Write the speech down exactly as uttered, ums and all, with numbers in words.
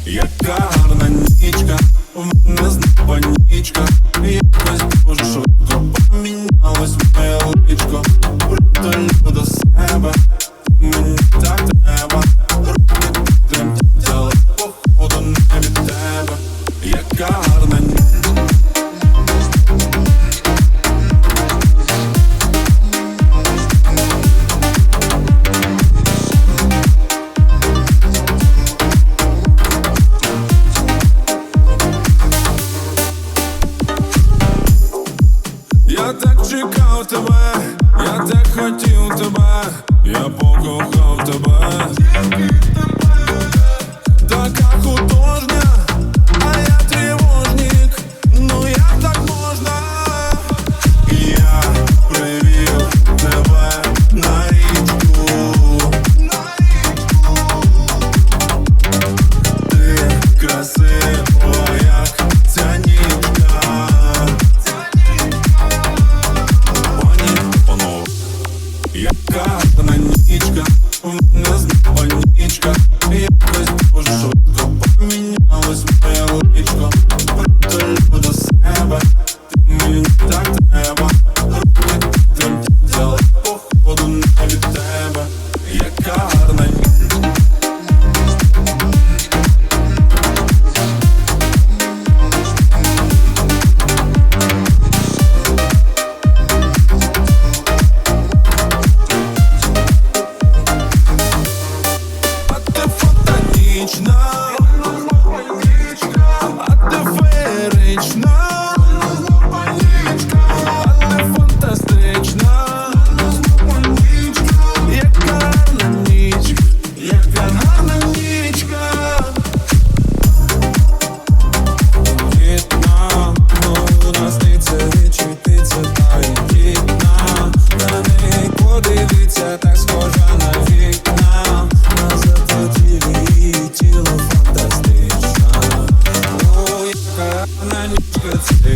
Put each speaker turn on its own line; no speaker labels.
Яка гарна нічка, у мене знов панічка. Якось дуже швидко помінялось моє личко. Притулю до себе, мені так треба. Руки тремтять, але походу не від тебе. Яка гарна нічка. Я так чекав тебе, я так хотів тебе, я покохав тебе. Така художня, а я тривожник. Ну як так можна? Я привів тебе на річку. Ти красива, як ця нічка. Яка гарна нічка, у мене знов панічка. Якось дуже швидко помінялось моє личко. Притулю до себе, ти мені так треба. Руки тремтять, але походу не від тебе. Яка гарна нічка. А ти феєрична, а ти фантастична. Яка гарна нічка, яка гарна нічка. Вікна, ну насниться, відчутиться та й вікна. На неї подивиться, так схожа на вікна. На заточілі її тіло фантастична. Ну, яка гарна нічка це.